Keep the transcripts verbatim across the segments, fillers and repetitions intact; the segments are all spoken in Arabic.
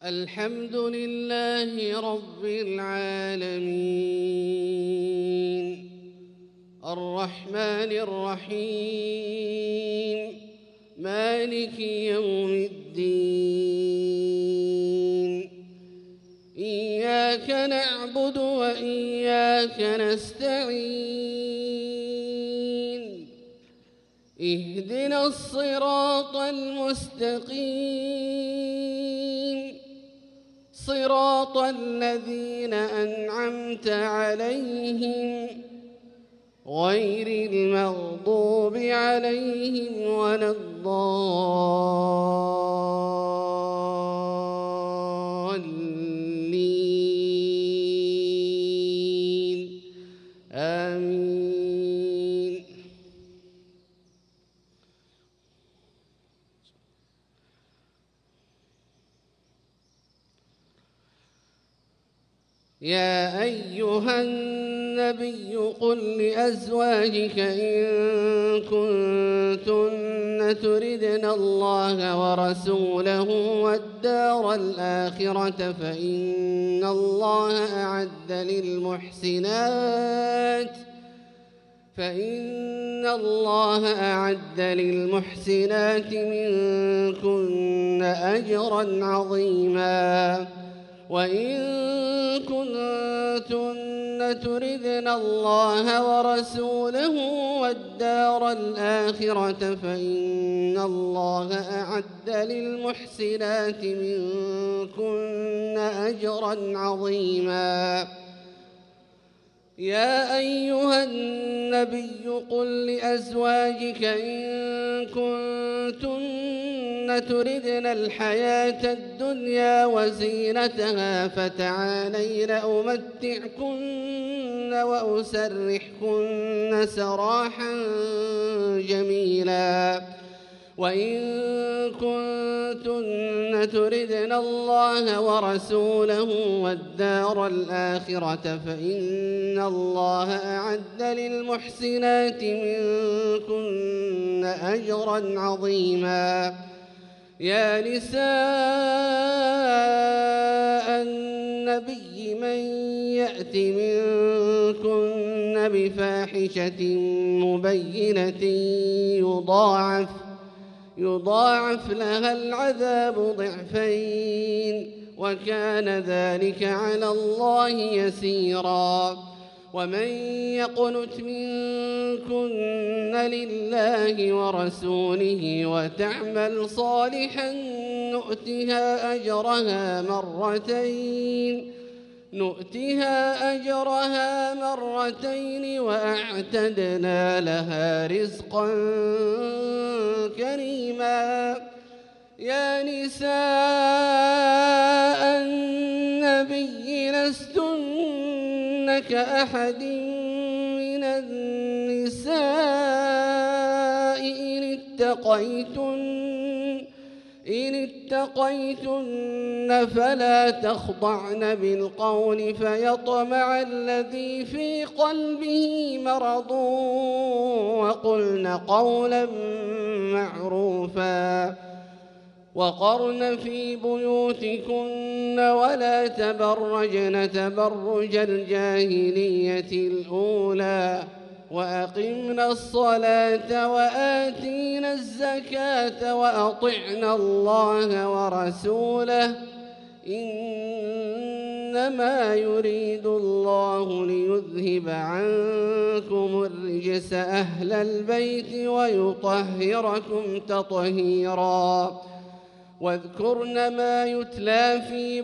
الحمد لله رب العالمين الرحمن الرحيم مالك يوم الدين إياك نعبد وإياك نستعين اهدنا الصراط المستقيم صراط الذين أنعمت عليهم غير المغضوب عليهم ولا الضالين آمين. يا أيها النبي قل لأزواجك إن كنتن تردن الله ورسوله والدار الآخرة فإن الله أعد للمحسنات فإن الله أعد للمحسنات منكن أجرا عظيما. وإن كنتن تردن الله ورسوله والدار الآخرة فإن الله أعد للمحسنات منكن أجرا عظيما. يا أيها النبي قل لأزواجك إن كنتن تردن الحياة الدنيا وزينتها فتعالين أمتعكن وأسرحكن سراحا جميلا. وإن كنتن تردن الله ورسوله والدار الآخرة فإن الله أعد للمحسنات منكن أجرا عظيما. يا نساء النبي من يأت منكن بفاحشة مبينة يضاعف يضاعف لها العذاب ضعفين وكان ذلك على الله يسيرا. ومن يقنت منكن لله ورسوله وتعمل صالحا نؤتها أجرها مرتين نؤتها أجرها مرتين وأعتدنا لها رزقا كريما. يا نساء النبي لستن كأحد من النساء إن اتقيتن إن اتقيتن فلا تخضعن بالقول فيطمع الذي في قلبه مرض وقلن قولا معروفا. وقرن في بيوتكن ولا تبرجن تبرج الجاهلية الأولى وأقمنا الصلاة وآتينا الزكاة وأطعنا الله ورسوله إنما يريد الله ليذهب عنكم الرجس أهل البيت ويطهركم تطهيرا. واذكرن ما يتلى في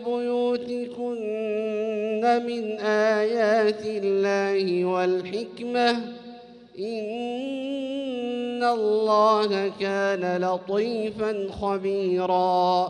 بيوتكن من آيات الله والحكمة إن الله كان لطيفا خبيرا.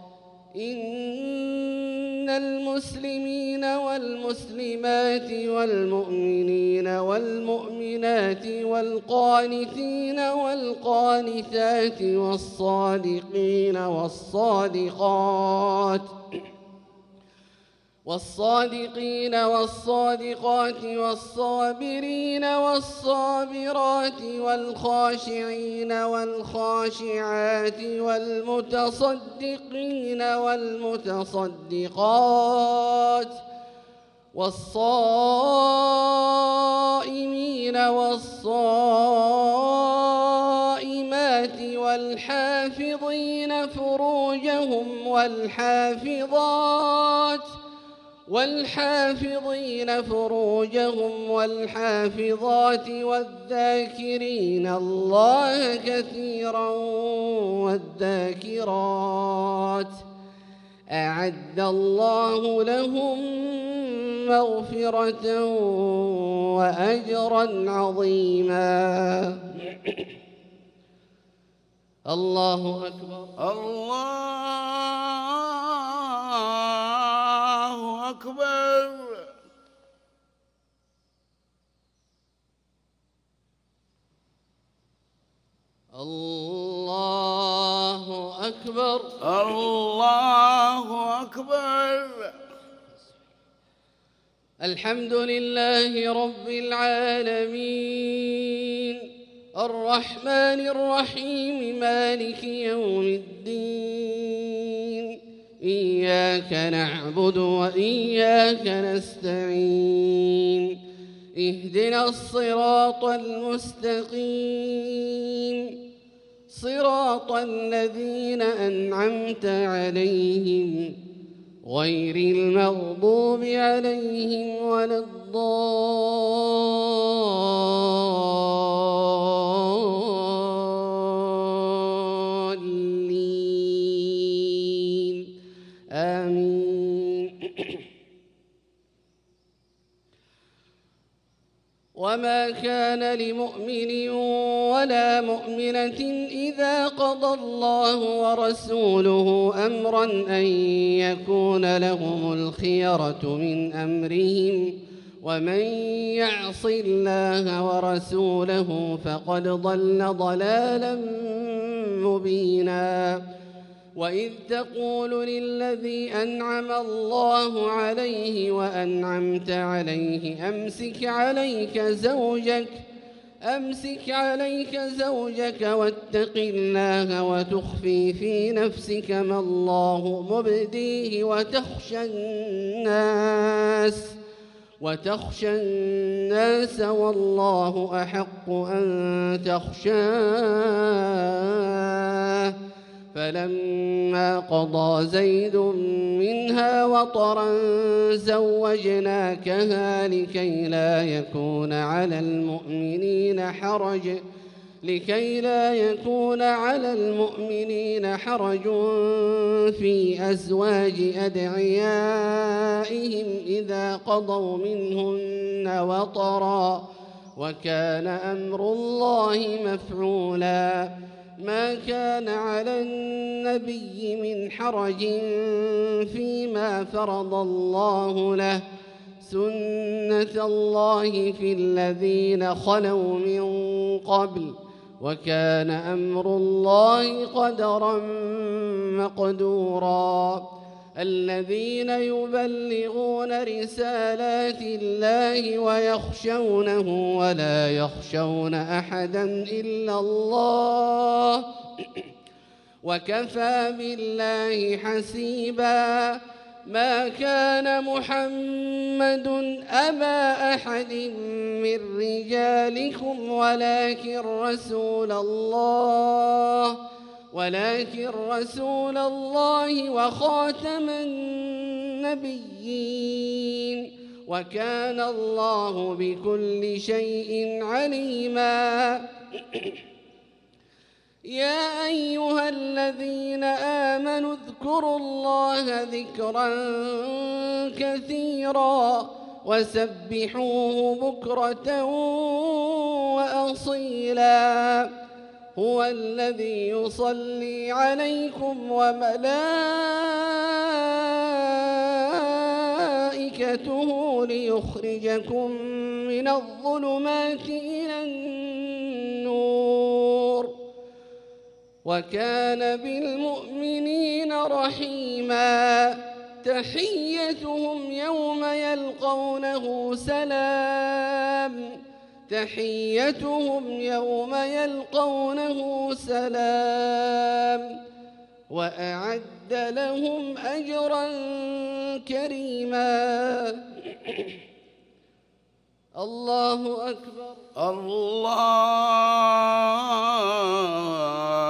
إن المسلمين والمسلمات والمؤمنين والمؤمنات والقانتين والقانتات والصادقين والصادقات والصادقين والصادقات والصابرين والصابرات والخاشعين والخاشعات والمتصدقين والمتصدقات والصائمين والصائمات والحافظين فروجهم والحافظات والحافظين فروجهم والحافظات والذاكرين الله كثيرا والذاكرات أعد الله لهم مغفرة وأجرا عظيما. الله أكبر. الله أكبر. الله أكبر. الله أكبر. الحمد لله رب العالمين الرحمن الرحيم مالك يوم الدين إياك نعبد وإياك نستعين اهدنا الصراط المستقيم صراط الذين أنعمت عليهم غير المغضوب عليهم ولا الضالين آمين. وما كان لمؤمن ولا مؤمنة إذا قضى الله ورسوله أمرا أن يكون لهم الخيرة من أمرهم ومن يعص الله ورسوله فقد ضل ضلالا مبينا. وإذ تقول للذي أنعم الله عليه وأنعمت عليه أمسك عليك زوجك أمسك عليك زوجك واتق الله وتخفي في نفسك ما الله مبديه وتخشى الناس وتخشى الناس والله أحق أن تخشاه. فلما قضى زيد منها وطرا زوجناكها لكي لا يكون على المؤمنين حرج لكي لا يكون على المؤمنين حرج في أزواج أدعيائهم إذا قضوا منهن وطرا وكان أمر الله مفعولا. ما كان على النبي من حرج فيما فرض الله له سنة الله في الذين خلوا من قبل وكان أمر الله قدرا مقدورا. الذين يبلغون رسالات الله ويخشونه ولا يخشون أحدا إلا الله وكفى بالله حسيبا. ما كان محمد أبا أحد من رجالكم ولكن رسول الله ولكن رسول الله وخاتم النبيين وكان الله بكل شيء عليما. يا أيها الذين آمنوا اذكروا الله ذكرا كثيرا وسبحوه بكرة وأصيلا. هو الذي يصلي عليكم وملائكته ليخرجكم من الظلمات إلى النور وكان بالمؤمنين رحيما. تحيتهم يوم يلقونه سلام تحيتهم يوم يلقونه سلام وأعد لهم أجرا كريما. الله أكبر. الله